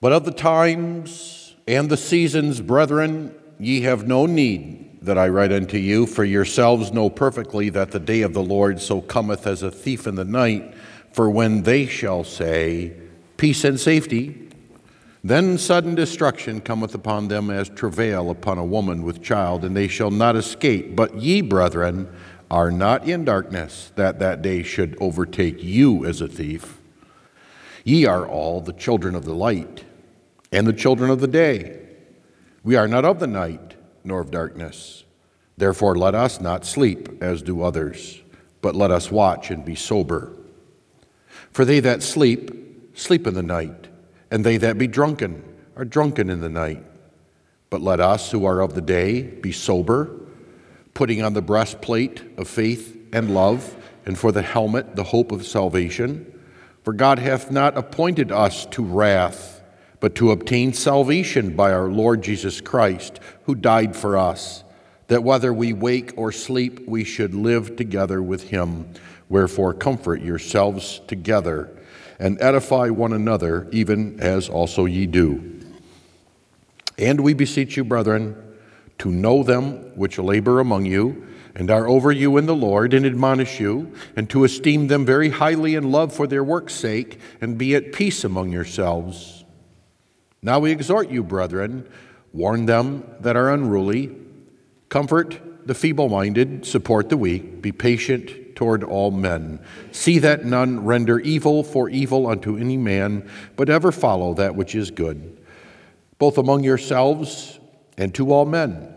But of the times and the seasons, brethren, ye have no need that I write unto you, for yourselves know perfectly that the day of the Lord so cometh as a thief in the night. For when they shall say, peace and safety, then sudden destruction cometh upon them as travail upon a woman with child, and they shall not escape. But ye, brethren, are not in darkness, that that day should overtake you as a thief. Ye are all the children of the light and the children of the day. We are not of the night nor of darkness. Therefore let us not sleep as do others, but let us watch and be sober. For they that sleep, sleep in the night, and they that be drunken are drunken in the night. But let us who are of the day be sober, putting on the breastplate of faith and love, and for the helmet the hope of salvation. For God hath not appointed us to wrath, but to obtain salvation by our Lord Jesus Christ, who died for us, that whether we wake or sleep, we should live together with him. Wherefore comfort yourselves together, and edify one another, even as also ye do. And we beseech you, brethren, to know them which labor among you, and are over you in the Lord, and admonish you, and to esteem them very highly in love for their work's sake, and be at peace among yourselves. Now we exhort you, brethren, warn them that are unruly, comfort the feeble-minded, support the weak, be patient toward all men. See that none render evil for evil unto any man, but ever follow that which is good, both among yourselves and to all men.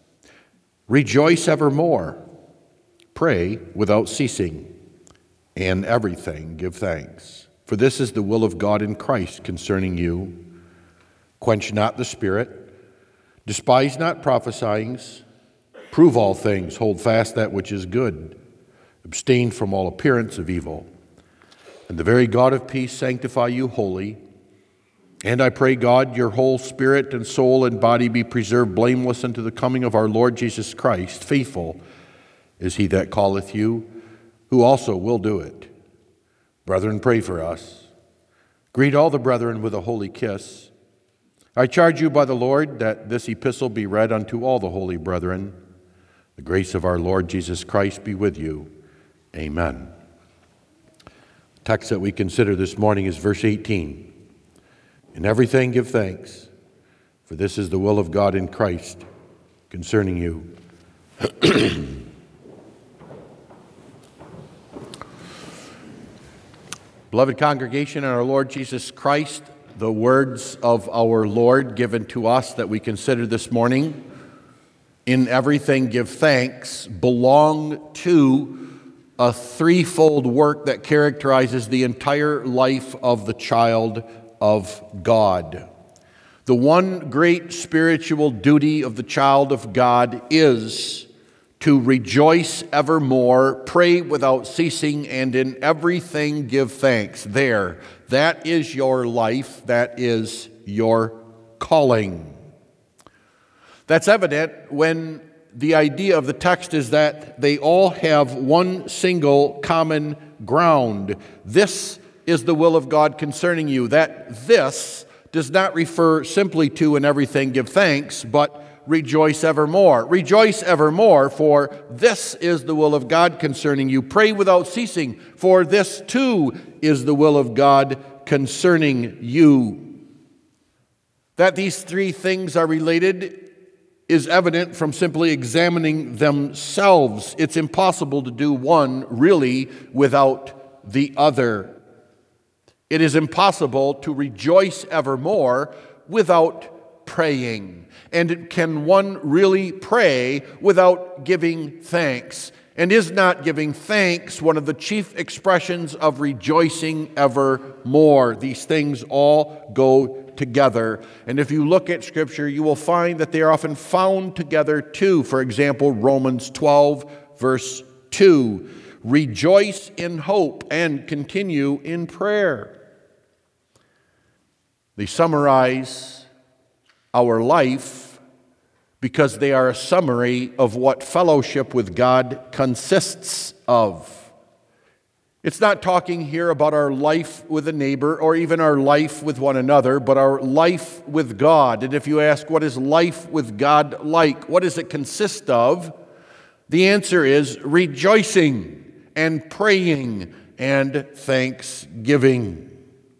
Rejoice evermore, pray without ceasing, and everything give thanks. For this is the will of God in Christ concerning you. Quench not the spirit, despise not prophesying, prove all things, hold fast that which is good, abstain from all appearance of evil. And the very God of peace sanctify you wholly. And I pray God, your whole spirit and soul and body be preserved blameless unto the coming of our Lord Jesus Christ. Faithful is he that calleth you, who also will do it. Brethren, pray for us. Greet all the brethren with a holy kiss. I charge you by the Lord that this epistle be read unto all the holy brethren. The grace of our Lord Jesus Christ be with you. Amen. The text that we consider this morning is verse 18. In everything give thanks, for this is the will of God in Christ concerning you. Beloved congregation in our Lord Jesus Christ, the words of our Lord given to us that we consider this morning, in everything give thanks, belong to a threefold work that characterizes the entire life of the child of God. The one great spiritual duty of the child of God is to rejoice evermore, pray without ceasing, and in everything give thanks. There, that is your life, that is your calling. That's evident when the idea of the text is that they all have one single common ground. This is the will of God concerning you. That this does not refer simply to in everything give thanks, but rejoice evermore. Rejoice evermore, for this is the will of God concerning you. Pray without ceasing, for this too is the will of God concerning you. That these three things are related is evident from simply examining themselves. It's impossible to do one really without the other. It is impossible to rejoice evermore without praying. And can one really pray without giving thanks? And is not giving thanks one of the chief expressions of rejoicing evermore? These things all go together. And if you look at Scripture, you will find that they are often found together too. For example, Romans 12, verse 2. Rejoice in hope and continue in prayer. They summarize our life because they are a summary of what fellowship with God consists of. It's not talking here about our life with a neighbor or even our life with one another, but our life with God. And if you ask, what is life with God like? What does it consist of? The answer is rejoicing and praying and thanksgiving.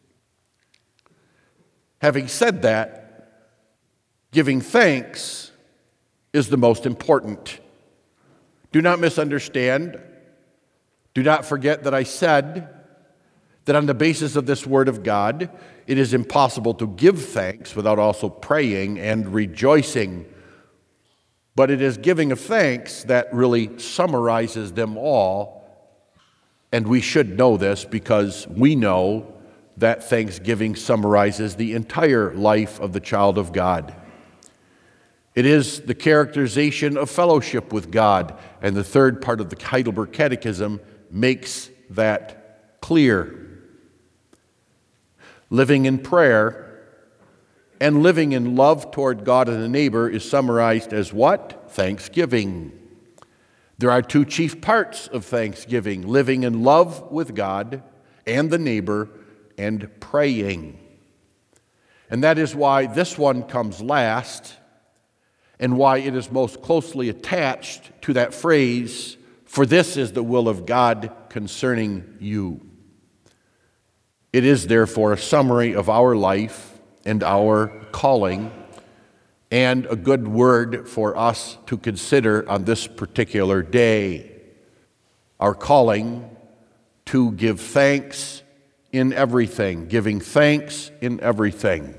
Having said that, giving thanks is the most important. Do not misunderstand. Do not forget that I said that on the basis of this word of God, it is impossible to give thanks without also praying and rejoicing. But it is giving of thanks that really summarizes them all. And we should know this because we know that thanksgiving summarizes the entire life of the child of God. It is the characterization of fellowship with God, and the third part of the Heidelberg Catechism makes that clear. Living in prayer and living in love toward God and the neighbor is summarized as what? Thanksgiving. There are two chief parts of thanksgiving: living in love with God and the neighbor, and praying. And that is why this one comes last, and why it is most closely attached to that phrase, "For this is the will of God concerning you." It is therefore a summary of our life and our calling, and a good word for us to consider on this particular day. Our calling to give thanks in everything, giving thanks in everything.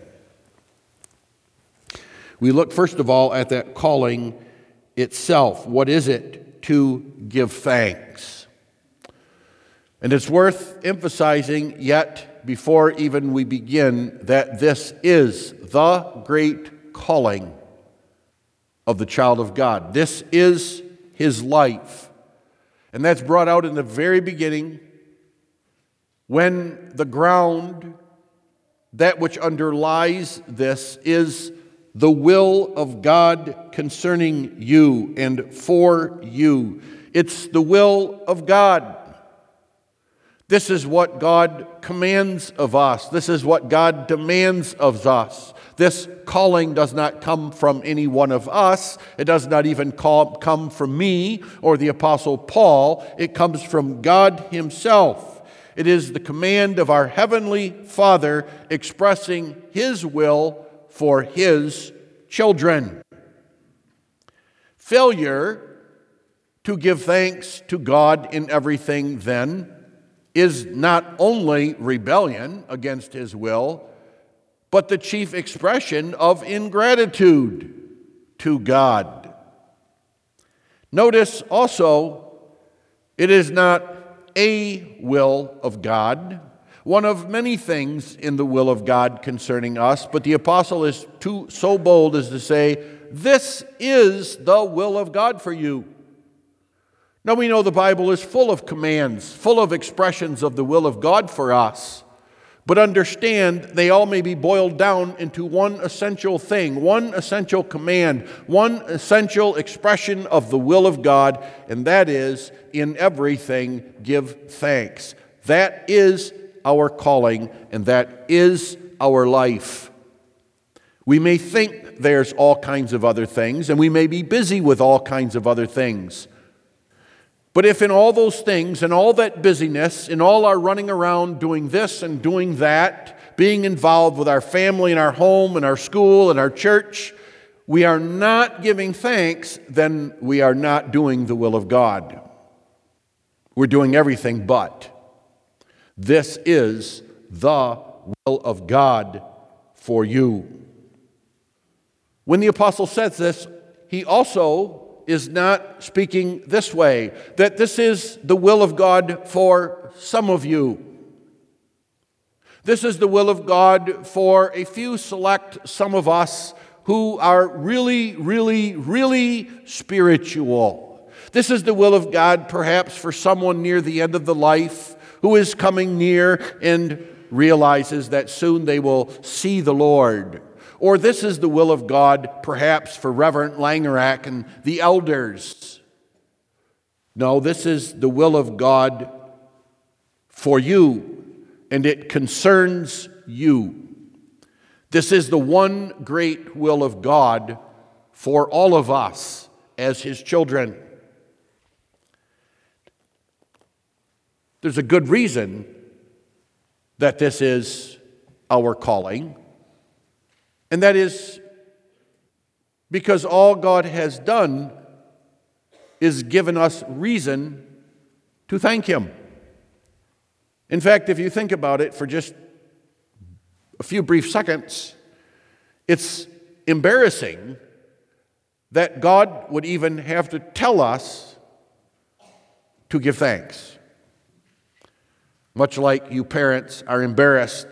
We look first of all at that calling itself. What is it to give thanks? And it's worth emphasizing yet before even we begin that this is the great calling of the child of God. This is his life. And that's brought out in the very beginning when the ground, that which underlies this, is the will of God concerning you and for you. It's the will of God. This is what God commands of us. This is what God demands of us. This calling does not come from any one of us. It does not even come from me or the Apostle Paul. It comes from God himself. It is the command of our Heavenly Father expressing his will for his children. Failure to give thanks to God in everything, then, is not only rebellion against his will, but the chief expression of ingratitude to God. Notice also, it is not a will of God, one of many things in the will of God concerning us, but the apostle is so bold as to say, this is the will of God for you. Now we know the Bible is full of commands, full of expressions of the will of God for us, but understand they all may be boiled down into one essential thing, one essential command, one essential expression of the will of God, and that is, in everything give thanks. That is our calling, and that is our life. We may think there's all kinds of other things, and we may be busy with all kinds of other things. But if in all those things, in all that busyness, in all our running around doing this and doing that, being involved with our family and our home and our school and our church, we are not giving thanks, then we are not doing the will of God. We're doing everything but. This is the will of God for you. When the apostle says this, he also is not speaking this way, that this is the will of God for some of you. This is the will of God for a few select some of us who are really, really, really spiritual. This is the will of God perhaps for someone near the end of the life who is coming near and realizes that soon they will see the Lord. Or this is the will of God, perhaps, for Reverend Langerack and the elders. No, this is the will of God for you, and it concerns you. This is the one great will of God for all of us as His children. There's a good reason that this is our calling, and that is because all God has done is given us reason to thank Him. In fact, if you think about it for just a few brief seconds, it's embarrassing that God would even have to tell us to give thanks. Much like you parents are embarrassed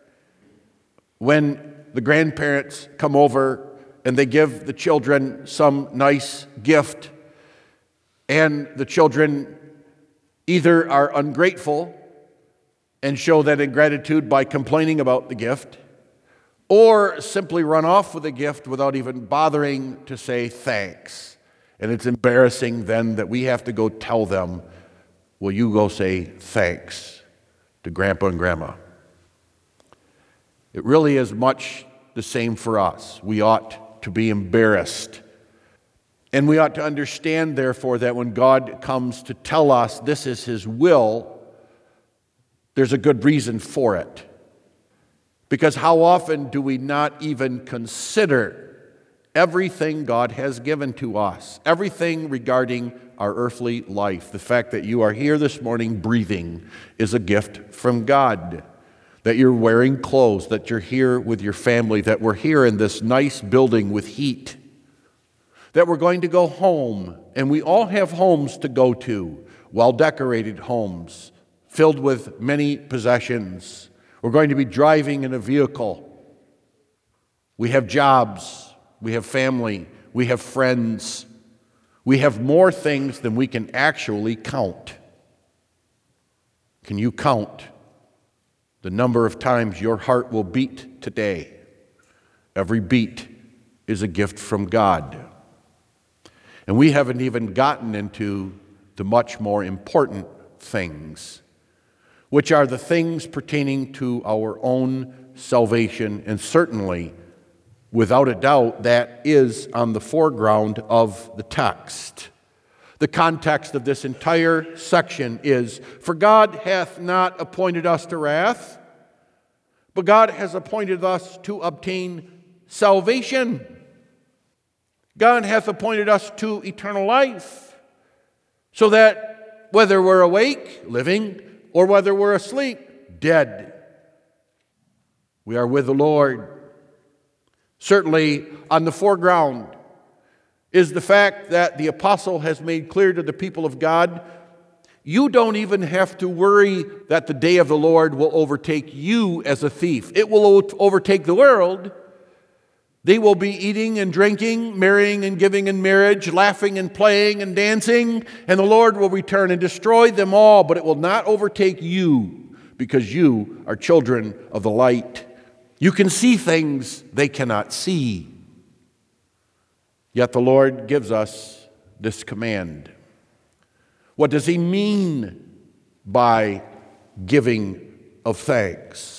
when the grandparents come over and they give the children some nice gift, and the children either are ungrateful and show that ingratitude by complaining about the gift, or simply run off with the gift without even bothering to say thanks. And it's embarrassing then that we have to go tell them, will you go say thanks to Grandpa and Grandma? It really is much the same for us. We ought to be embarrassed. And we ought to understand, therefore, that when God comes to tell us this is His will, there's a good reason for it. Because how often do we not even consider everything God has given to us? Everything regarding our earthly life. The fact that you are here this morning breathing is a gift from God. That you're wearing clothes, that you're here with your family, that we're here in this nice building with heat. That we're going to go home, and we all have homes to go to, well-decorated homes, filled with many possessions. We're going to be driving in a vehicle. We have jobs, we have family, we have friends. We have more things than we can actually count. Can you count the number of times your heart will beat today? Every beat is a gift from God. And we haven't even gotten into the much more important things, which are the things pertaining to our own salvation, and certainly, without a doubt, that is on the foreground of the text. The context of this entire section is, for God hath not appointed us to wrath, but God has appointed us to obtain salvation. God hath appointed us to eternal life, so that whether we're awake, living, or whether we're asleep, dead, we are with the Lord. Certainly, on the foreground is the fact that the apostle has made clear to the people of God, you don't even have to worry that the day of the Lord will overtake you as a thief. It will overtake the world. They will be eating and drinking, marrying and giving in marriage, laughing and playing and dancing, and the Lord will return and destroy them all, but it will not overtake you because you are children of the light. You can see things they cannot see. Yet the Lord gives us this command. What does He mean by giving of thanks?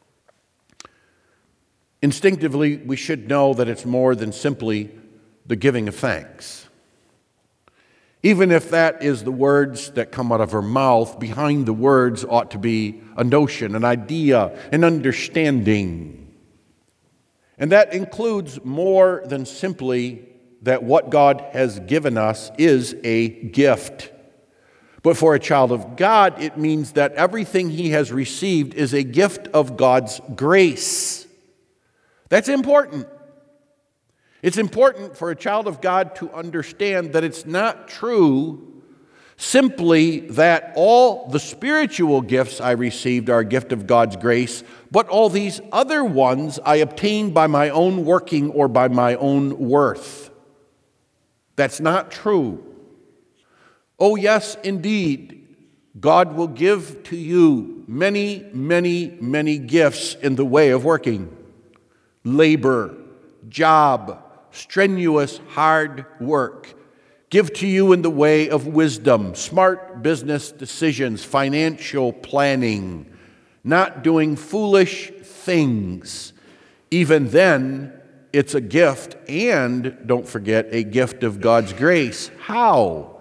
Instinctively, we should know that it's more than simply the giving of thanks. Even if that is the words that come out of our mouth, behind the words ought to be a notion, an idea, an understanding. And that includes more than simply that what God has given us is a gift. But for a child of God, it means that everything he has received is a gift of God's grace. That's important. It's important for a child of God to understand that it's not true simply that all the spiritual gifts I received are a gift of God's grace, but all these other ones I obtained by my own working or by my own worth. That's not true. Oh, yes, indeed, God will give to you many, many, many gifts in the way of working. Labor, job, strenuous, hard work, give to you in the way of wisdom, smart business decisions, financial planning, not doing foolish things. Even then, it's a gift, and don't forget, a gift of God's grace. How?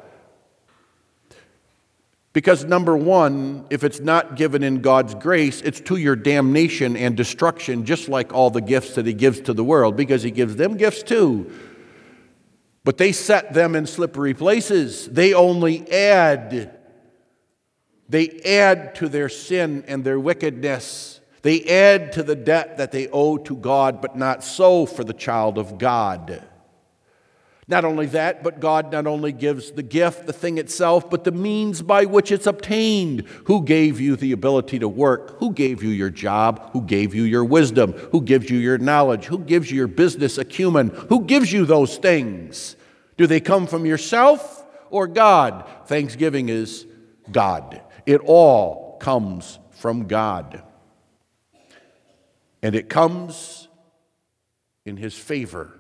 Because number one, if it's not given in God's grace, it's to your damnation and destruction, just like all the gifts that He gives to the world, because He gives them gifts too. But they set them in slippery places. They only add. They add to their sin and their wickedness. They add to the debt that they owe to God, but not so for the child of God. Not only that, but God not only gives the gift, the thing itself, but the means by which it's obtained. Who gave you the ability to work? Who gave you your job? Who gave you your wisdom? Who gives you your knowledge? Who gives you your business acumen? Who gives you those things? Do they come from yourself or God? Thanksgiving is God. It all comes from God. And it comes in His favor.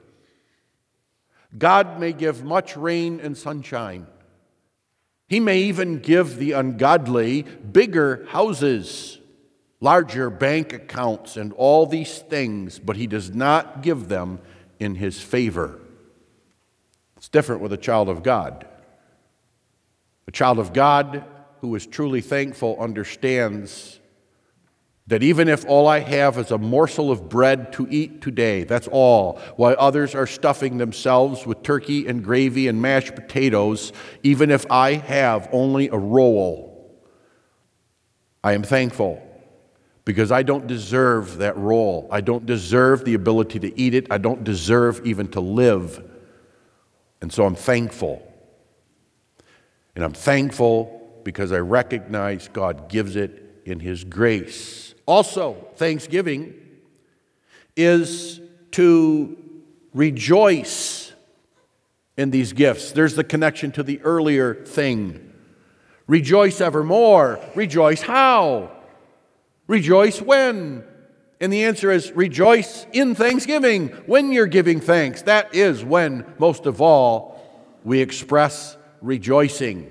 God may give much rain and sunshine. He may even give the ungodly bigger houses, larger bank accounts, and all these things, but He does not give them in His favor. It's different with a child of God. A child of God who is truly thankful understands that even if all I have is a morsel of bread to eat today, that's all, while others are stuffing themselves with turkey and gravy and mashed potatoes, even if I have only a roll, I am thankful because I don't deserve that roll. I don't deserve the ability to eat it. I don't deserve even to live. And so I'm thankful. And I'm thankful because I recognize God gives it in His grace. Also, thanksgiving is to rejoice in these gifts. There's the connection to the earlier thing. Rejoice evermore. Rejoice how? Rejoice when? And the answer is rejoice in thanksgiving. When you're giving thanks, that is when, most of all, we express rejoicing.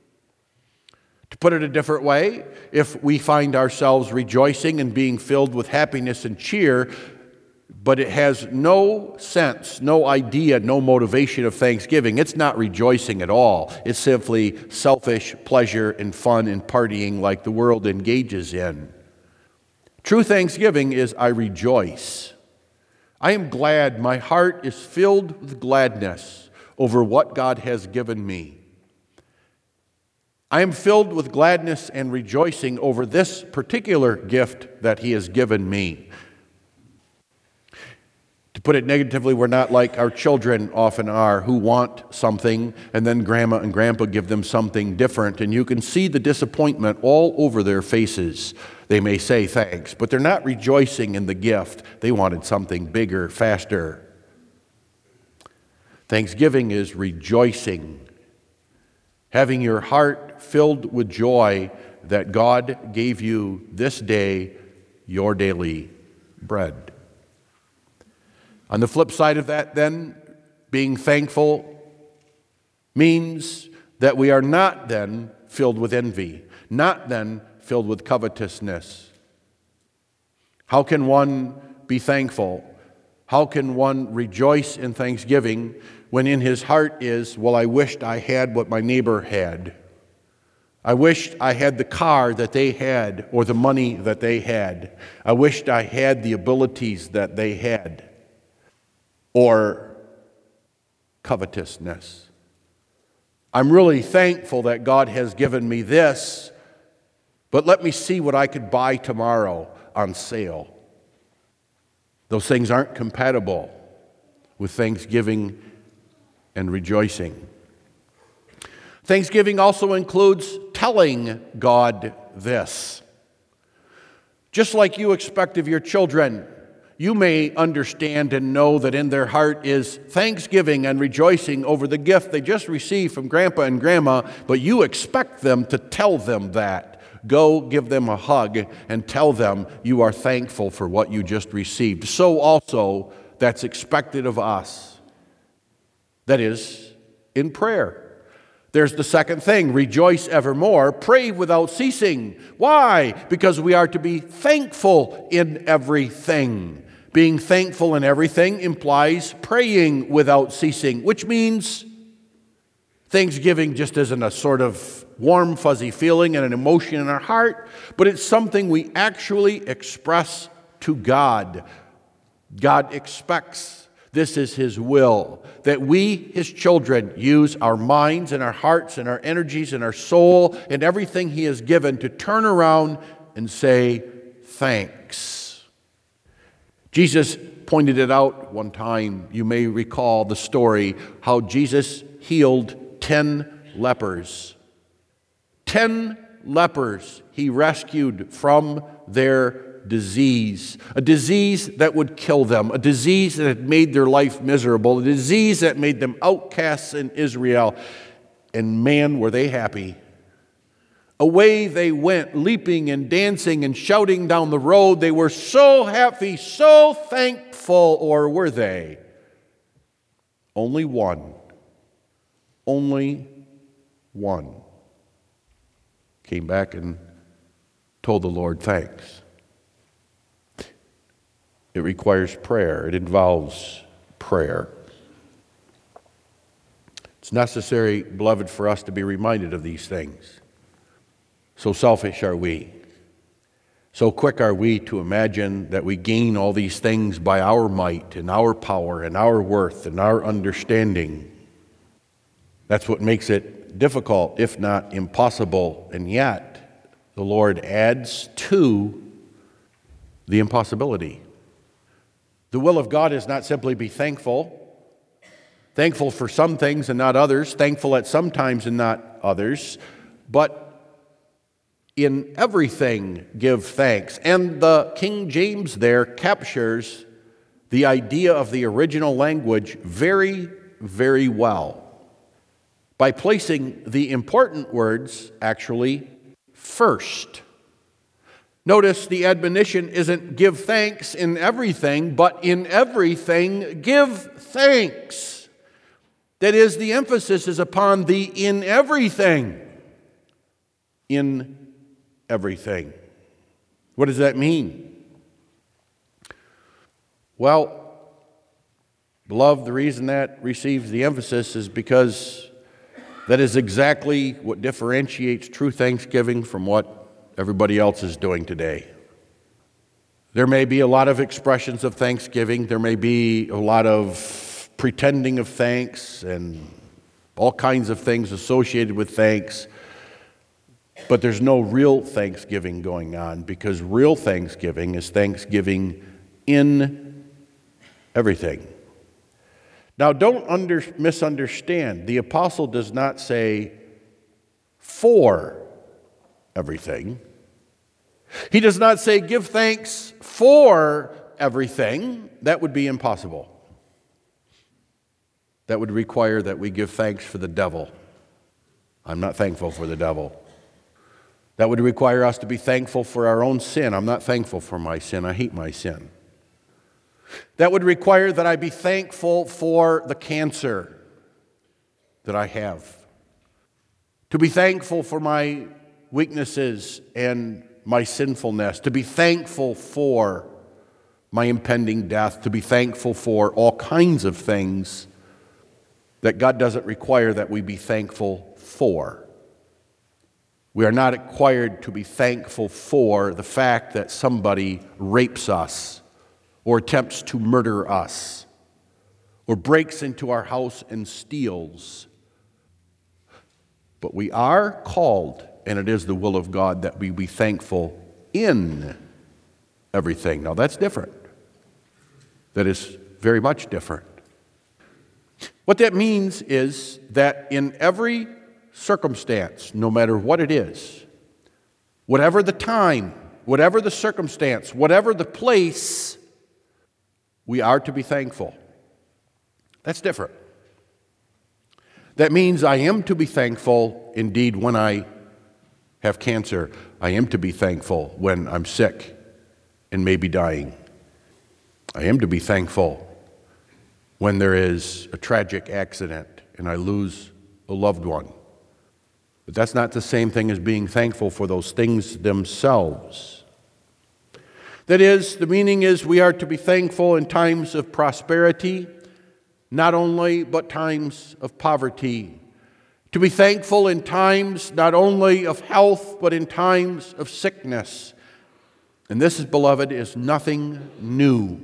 To put it a different way, if we find ourselves rejoicing and being filled with happiness and cheer, but it has no sense, no idea, no motivation of thanksgiving, it's not rejoicing at all. It's simply selfish pleasure and fun and partying like the world engages in. True thanksgiving is I rejoice. I am glad. My heart is filled with gladness over what God has given me. I am filled with gladness and rejoicing over this particular gift that He has given me. To put it negatively, we're not like our children often are, who want something and then grandma and grandpa give them something different, and you can see the disappointment all over their faces. They may say thanks, but they're not rejoicing in the gift. They wanted something bigger, faster. Thanksgiving is rejoicing, having your heart filled with joy that God gave you this day your daily bread. On the flip side of that, then, being thankful means that we are not then filled with envy, not then filled with covetousness. How can one be thankful? How can one rejoice in thanksgiving when in his heart is, well, I wished I had what my neighbor had. I wished I had the car that they had or the money that they had. I wished I had the abilities that they had. Or covetousness. I'm really thankful that God has given me this, but let me see what I could buy tomorrow on sale. Those things aren't compatible with thanksgiving and rejoicing. Thanksgiving also includes telling God this. Just like you expect of your children, you may understand and know that in their heart is thanksgiving and rejoicing over the gift they just received from Grandpa and Grandma, but you expect them to tell them that. Go give them a hug and tell them you are thankful for what you just received. So also, that's expected of us. That is, in prayer. There's the second thing, rejoice evermore, pray without ceasing. Why? Because we are to be thankful in everything. Being thankful in everything implies praying without ceasing, which means thanksgiving just isn't a sort of warm, fuzzy feeling and an emotion in our heart, but it's something we actually express to God. God expects, this is His will, that we, His children, use our minds and our hearts and our energies and our soul and everything He has given to turn around and say thanks. Jesus pointed it out one time. You may recall the story how Jesus healed 10 lepers. 10 lepers He rescued from their disease, a disease that would kill them, a disease that had made their life miserable, a disease that made them outcasts in Israel. And man, were they happy. Away they went, leaping and dancing and shouting down the road. They were so happy, so thankful, or were they? Only one came back and told the Lord thanks. It requires prayer. It involves prayer. It's necessary, beloved, for us to be reminded of these things. So selfish are we. So quick are we to imagine that we gain all these things by our might and our power and our worth and our understanding. That's what makes it difficult, if not impossible. And yet, the Lord adds to the impossibility. The will of God is not simply be thankful for some things and not others, thankful at some times and not others, but in everything give thanks. And the King James there captures the idea of the original language very, very well by placing the important words actually first. Notice the admonition isn't give thanks in everything, but in everything give thanks. That is, the emphasis is upon the in everything. In everything. What does that mean? Well, beloved, the reason that receives the emphasis is because that is exactly what differentiates true thanksgiving from what everybody else is doing today. There may be a lot of expressions of thanksgiving. There may be a lot of pretending of thanks and all kinds of things associated with thanks. But there's no real thanksgiving going on, because real thanksgiving is thanksgiving in everything. Now, don't misunderstand. The apostle does not say for everything. He does not say give thanks for everything. That would be impossible. That would require that we give thanks for the devil. I'm not thankful for the devil. That would require us to be thankful for our own sin. I'm not thankful for my sin. I hate my sin. That would require that I be thankful for the cancer that I have. To be thankful for my weaknesses and my sinfulness. To be thankful for my impending death. To be thankful for all kinds of things that God doesn't require that we be thankful for. We are not required to be thankful for the fact that somebody rapes us or attempts to murder us or breaks into our house and steals. But we are called, and it is the will of God, that we be thankful in everything. Now that's different. That is very much different. What that means is that in every circumstance, no matter what it is, whatever the time, whatever the circumstance, whatever the place, we are to be thankful. That's different. That means I am to be thankful indeed when I have cancer. I am to be thankful when I'm sick and may be dying. I am to be thankful when there is a tragic accident and I lose a loved one. But that's not the same thing as being thankful for those things themselves. That is, the meaning is we are to be thankful in times of prosperity, not only, but times of poverty. To be thankful in times not only of health, but in times of sickness. And this, beloved, is nothing new.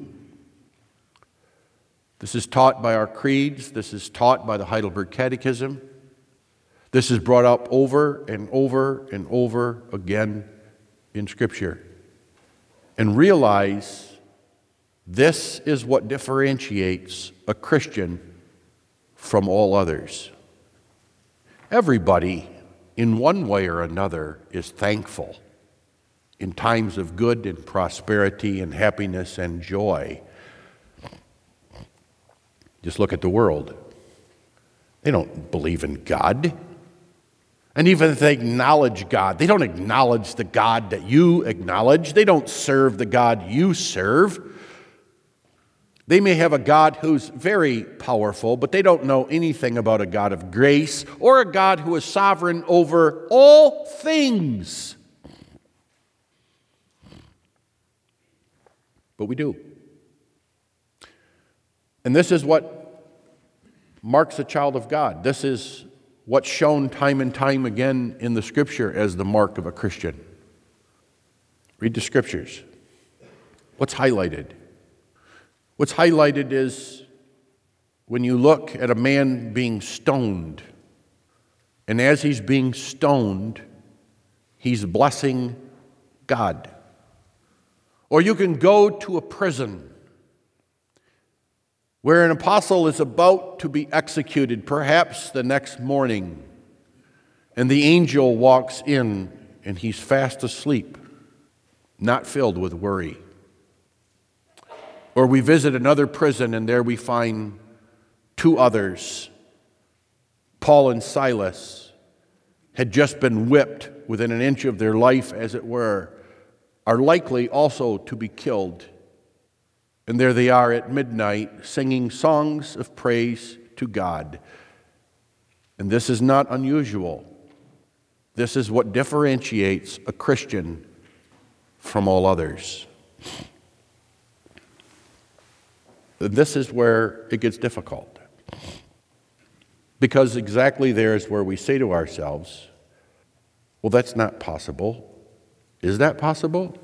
This is taught by our creeds. This is taught by the Heidelberg Catechism. This is brought up over and over and over again in Scripture. And realize this is what differentiates a Christian from all others. Everybody, in one way or another, is thankful in times of good and prosperity and happiness and joy. Just look at the world. They don't believe in God. And even if they acknowledge God, they don't acknowledge the God that you acknowledge. They don't serve the God you serve. They may have a God who's very powerful, but they don't know anything about a God of grace or a God who is sovereign over all things. But we do. And this is what marks a child of God. This is what's shown time and time again in the Scripture as the mark of a Christian. Read the Scriptures. What's highlighted? What's highlighted is when you look at a man being stoned, and as he's being stoned, he's blessing God. Or you can go to a prison where an apostle is about to be executed, perhaps the next morning, and the angel walks in and he's fast asleep, not filled with worry. Or we visit another prison and there we find two others. Paul and Silas had just been whipped within an inch of their life, as it were, are likely also to be killed. And there they are at midnight singing songs of praise to God. And this is not unusual. This is what differentiates a Christian from all others. This is where it gets difficult. Because exactly there is where we say to ourselves, well, that's not possible. Is that possible?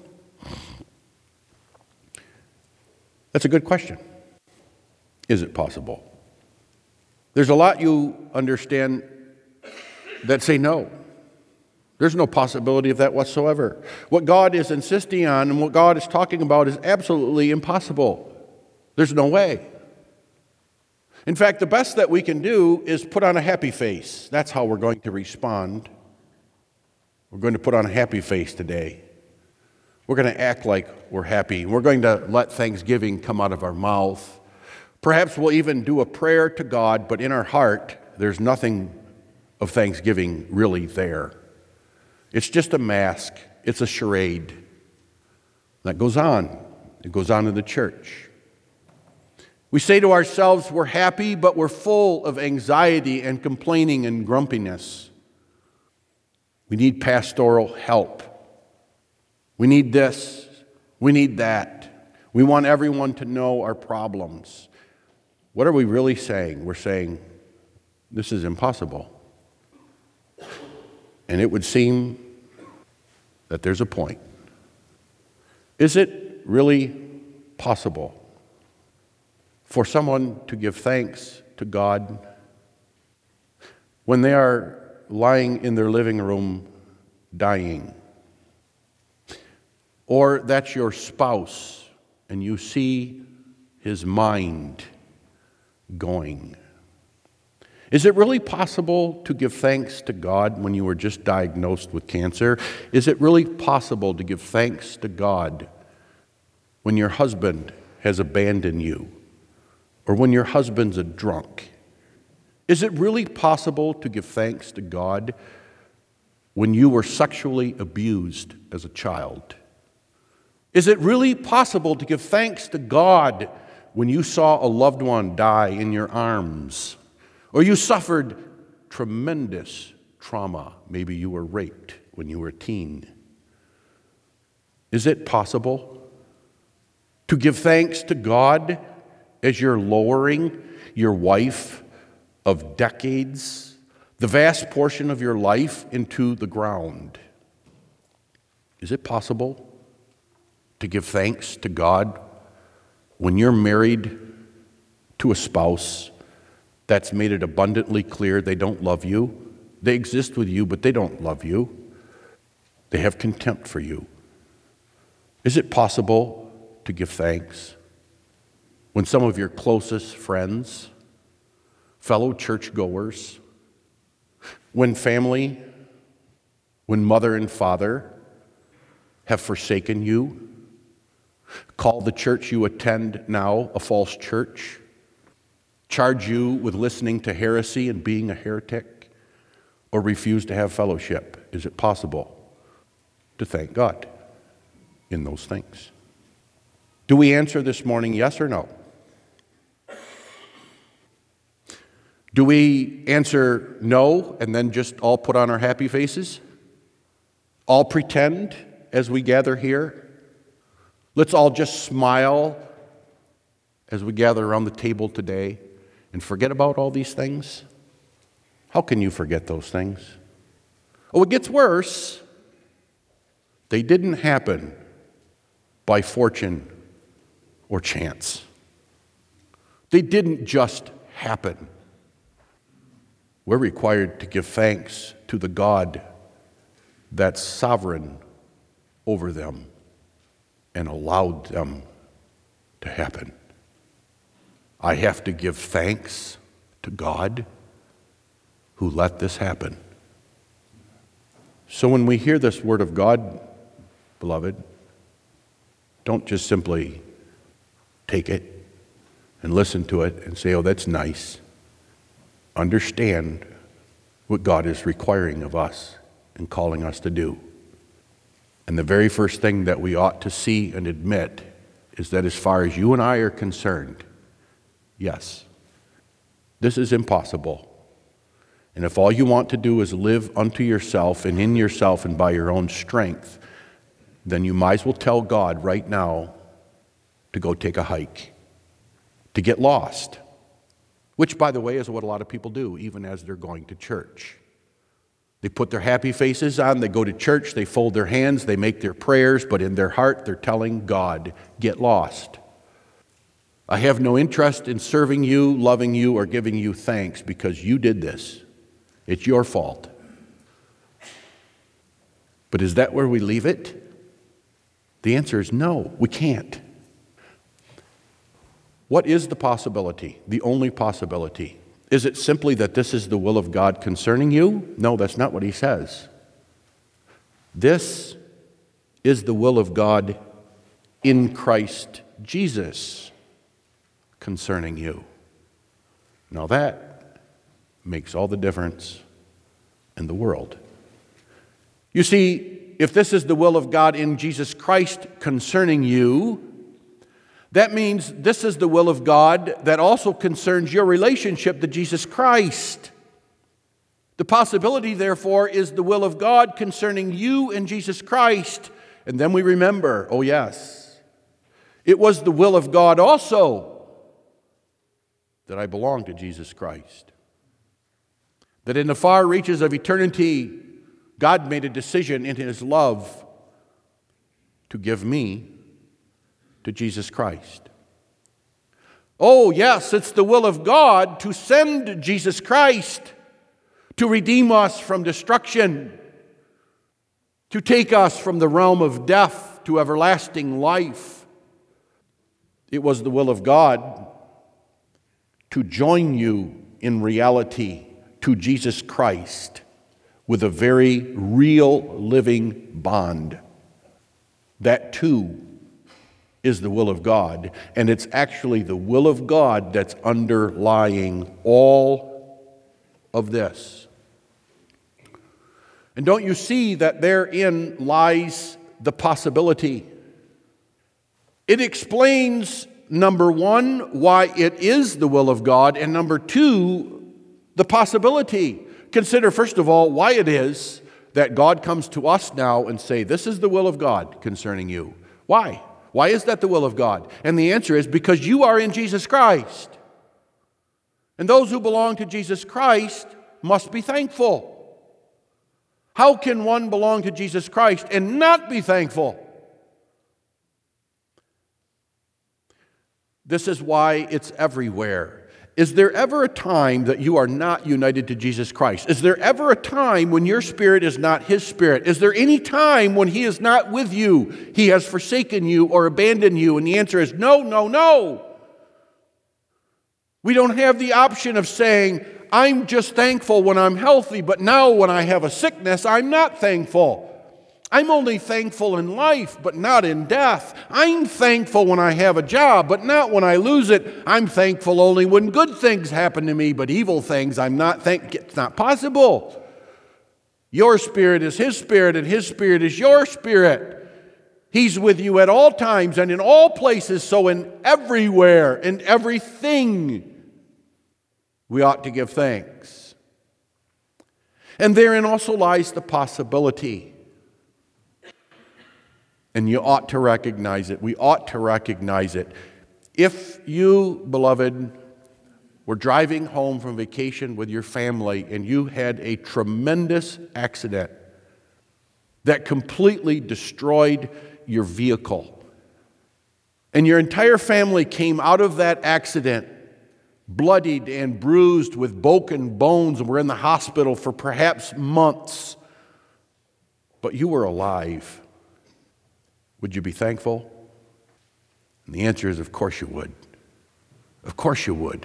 That's a good question. Is it possible? There's a lot you understand that say no. There's no possibility of that whatsoever. What God is insisting on and what God is talking about is absolutely impossible. There's no way. In fact, the best that we can do is put on a happy face. That's how we're going to respond. We're going to put on a happy face today. We're going to act like we're happy. We're going to let thanksgiving come out of our mouth. Perhaps we'll even do a prayer to God, but in our heart, there's nothing of thanksgiving really there. It's just a mask. It's a charade. That goes on. It goes on in the church. We say to ourselves, we're happy, but we're full of anxiety and complaining and grumpiness. We need pastoral help. We need this. We need that. We want everyone to know our problems. What are we really saying? We're saying, this is impossible. And it would seem that there's a point. Is it really possible for someone to give thanks to God when they are lying in their living room dying? Or that's your spouse and you see his mind going. Is it really possible to give thanks to God when you were just diagnosed with cancer? Is it really possible to give thanks to God when your husband has abandoned you? Or when your husband's a drunk? Is it really possible to give thanks to God when you were sexually abused as a child? Is it really possible to give thanks to God when you saw a loved one die in your arms? Or you suffered tremendous trauma. Maybe you were raped when you were a teen. Is it possible to give thanks to God as you're lowering your wife of decades, the vast portion of your life, into the ground? Is it possible to give thanks to God when you're married to a spouse that's made it abundantly clear they don't love you? They exist with you, but they don't love you. They have contempt for you. Is it possible to give thanks when some of your closest friends, fellow churchgoers, when family, when mother and father have forsaken you, call the church you attend now a false church, charge you with listening to heresy and being a heretic, or refuse to have fellowship? Is it possible to thank God in those things? Do we answer this morning yes or no? Do we answer no and then just all put on our happy faces? All pretend as we gather here? Let's all just smile as we gather around the table today and forget about all these things? How can you forget those things? Oh, it gets worse. They didn't happen by fortune or chance. They didn't just happen. We're required to give thanks to the God that's sovereign over them and allowed them to happen. I have to give thanks to God who let this happen. So when we hear this word of God, beloved, don't just simply take it and listen to it and say, oh, that's nice. Understand what God is requiring of us and calling us to do. And the very first thing that we ought to see and admit is that as far as you and I are concerned, yes, this is impossible. And if all you want to do is live unto yourself and in yourself and by your own strength, then you might as well tell God right now to go take a hike, to get lost, which, by the way, is what a lot of people do, even as they're going to church. They put their happy faces on, they go to church, they fold their hands, they make their prayers, but in their heart they're telling God, get lost. I have no interest in serving you, loving you, or giving you thanks because you did this. It's your fault. But is that where we leave it? The answer is no, we can't. What is the possibility? The only possibility. Is it simply that this is the will of God concerning you? No, that's not what he says. This is the will of God in Christ Jesus concerning you. Now that makes all the difference in the world. You see, if this is the will of God in Jesus Christ concerning you, that means this is the will of God that also concerns your relationship to Jesus Christ. The possibility, therefore, is the will of God concerning you and Jesus Christ. And then we remember, oh yes, it was the will of God also that I belong to Jesus Christ. That in the far reaches of eternity, God made a decision in His love to give me to Jesus Christ. Oh, yes, it's the will of God to send Jesus Christ to redeem us from destruction, to take us from the realm of death to everlasting life. It was the will of God to join you in reality to Jesus Christ with a very real living bond. That too is the will of God, and it's actually the will of God that's underlying all of this. And don't you see that therein lies the possibility? It explains, number one, why it is the will of God, and number two, The possibility. Consider, first of all, why it is that God comes to us now and say, this is the will of God concerning you. Why? Why is that the will of God? And the answer is because you are in Jesus Christ. And those who belong to Jesus Christ must be thankful. How can one belong to Jesus Christ and not be thankful? This is why it's everywhere. Is there ever a time that you are not united to Jesus Christ? Is there ever a time when your spirit is not His spirit? Is there any time when He is not with you? He has forsaken you or abandoned you? And the answer is no, no, no. We don't have the option of saying, I'm just thankful when I'm healthy, but now when I have a sickness, I'm not thankful. I'm only thankful in life, but not in death. I'm thankful when I have a job, but not when I lose it. I'm thankful only when good things happen to me, but evil things I'm not thankful. It's not possible. Your spirit is His spirit, and His spirit is your spirit. He's with you at all times and in all places, so in everywhere, in everything, we ought to give thanks. And therein also lies the possibility. And you ought to recognize it. We ought to recognize it. If you, beloved, were driving home from vacation with your family and you had a tremendous accident that completely destroyed your vehicle, and your entire family came out of that accident bloodied and bruised with broken bones and were in the hospital for perhaps months, but you were alive, would you be thankful? And the answer is, of course you would. Of course you would.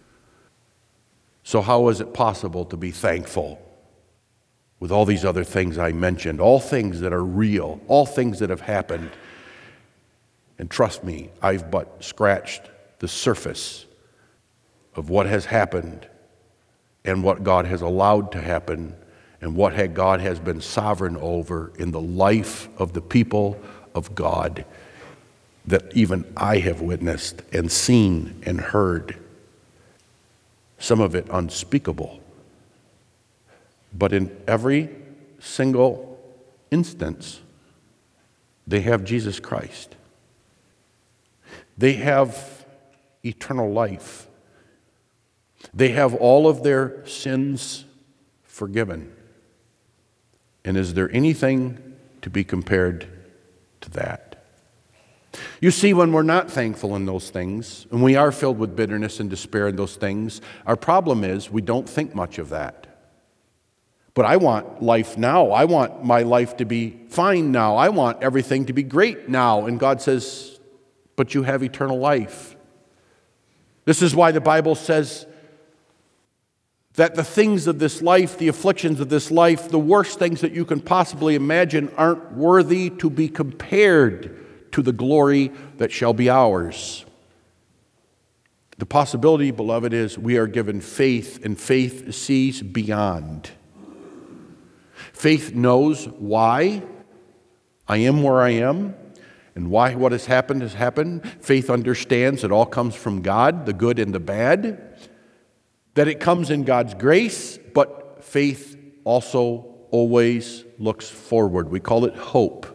So how is it possible to be thankful with all these other things I mentioned, all things that are real, all things that have happened? And trust me, I've but scratched the surface of what has happened and what God has allowed to happen and what God has been sovereign over in the life of the people of God that even I have witnessed and seen and heard. Some of it unspeakable. But in every single instance, they have Jesus Christ. They have eternal life. They have all of their sins forgiven. And is there anything to be compared to that? You see, when we're not thankful in those things, and we are filled with bitterness and despair in those things, our problem is we don't think much of that. But I want life now. I want my life to be fine now. I want everything to be great now. And God says, but you have eternal life. This is why the Bible says that the things of this life, the afflictions of this life, the worst things that you can possibly imagine aren't worthy to be compared to the glory that shall be ours. The possibility, beloved, is we are given faith, and faith sees beyond. Faith knows why I am where I am and why what has happened. Faith understands it all comes from God, the good and the bad, that it comes in God's grace, but faith also always looks forward. We call it hope.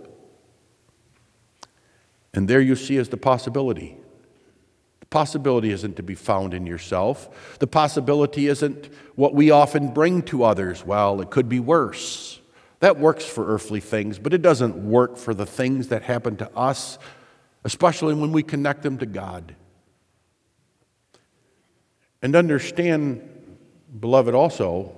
And there you see is the possibility. The possibility isn't to be found in yourself. The possibility isn't what we often bring to others. Well, it could be worse. That works for earthly things, but it doesn't work for the things that happen to us, especially when we connect them to God. And understand, beloved, also,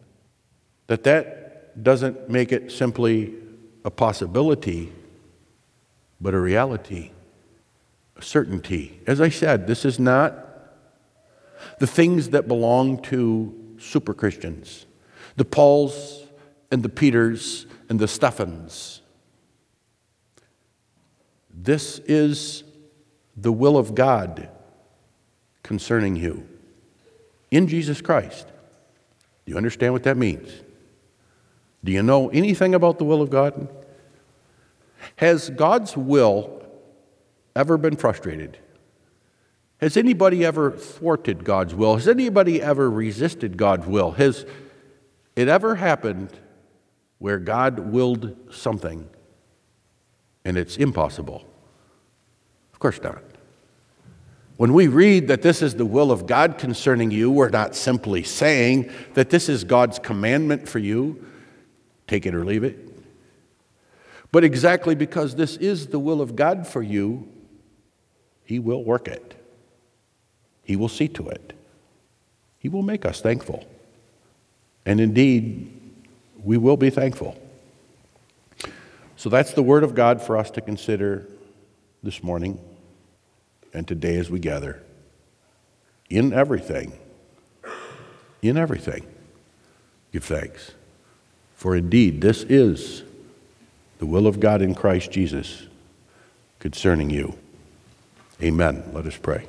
that doesn't make it simply a possibility, but a reality, a certainty. As I said, this is not the things that belong to super Christians, the Pauls and the Peters and the Stephans. This is the will of God concerning you in Jesus Christ. Do you understand what that means? Do you know anything about the will of God? Has God's will ever been frustrated? Has anybody ever thwarted God's will? Has anybody ever resisted God's will? Has it ever happened where God willed something and it's impossible? Of course not. When we read that this is the will of God concerning you, we're not simply saying that this is God's commandment for you, take it or leave it. But exactly because this is the will of God for you, He will work it. He will see to it. He will make us thankful. And indeed, we will be thankful. So that's the Word of God for us to consider this morning and today as we gather. In everything, give thanks. For indeed, this is the will of God in Christ Jesus concerning you. Amen. Let us pray.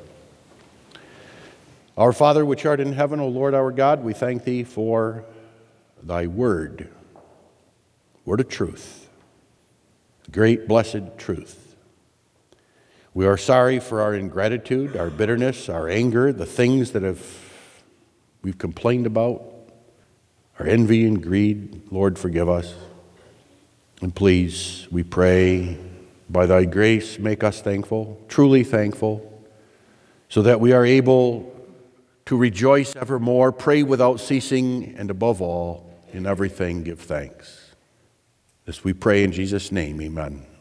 Our Father, which art in heaven, O Lord our God, we thank Thee for Thy word of truth, great blessed truth. We are sorry for our ingratitude, our bitterness, our anger, the things that we've complained about, our envy and greed. Lord, forgive us. And please, we pray, by Thy grace, make us thankful, truly thankful, so that we are able to rejoice evermore, pray without ceasing, and above all, in everything give thanks. This we pray in Jesus' name, amen.